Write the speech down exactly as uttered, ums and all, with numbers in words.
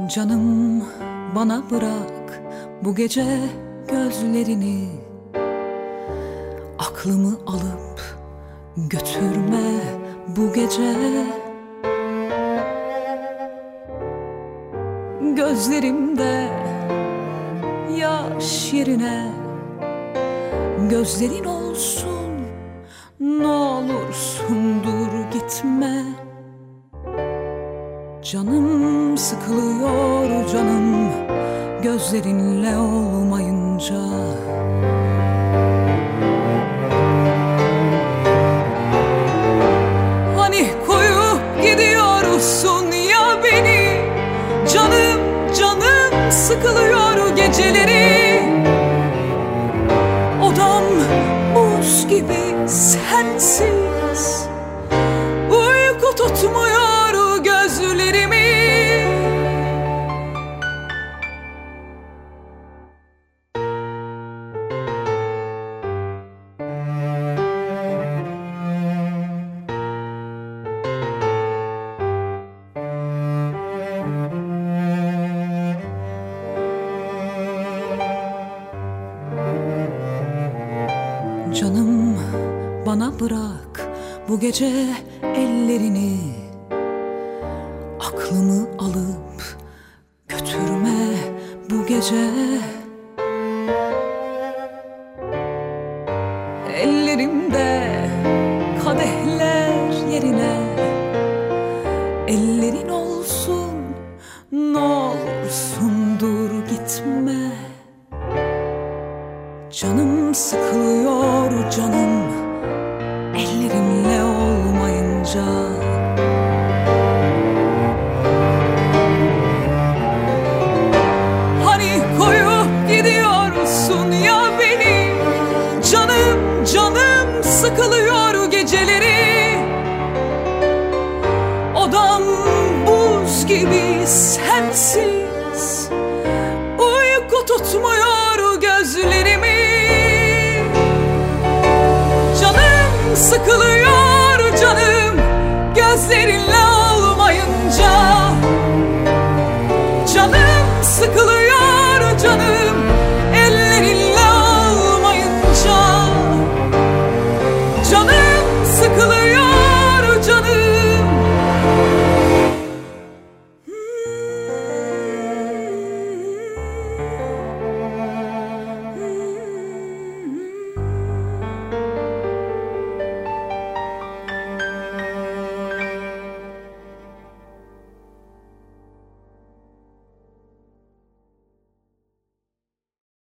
Canım, bana bırak bu gece gözlerini, aklımı alıp götürme bu gece. Gözlerimde yaş yerine gözlerin olsun, ne olursun dur gitme. Canım sıkılıyor canım, gözlerinle olmayınca. Hani koyup gidiyorsun ya beni, canım canım sıkılıyor geceleri. Odam buz gibi sensiz, uyku tutmuyor gözlerimi. Canım, bana bırak bu gece ellerini, aklımı alıp götürme bu gece. Ellerimde kadehler yerine ellerin olsun, ne olursun dur gitme. Canım sıkılıyor canım, ellerinle olmayınca. Hani koyup gidiyorsun ya beni, canım canım sıkılıyor geceleri. Odam buz gibi sensiz, uyku tutmuyor gözlerimi. Canım sıkılıyor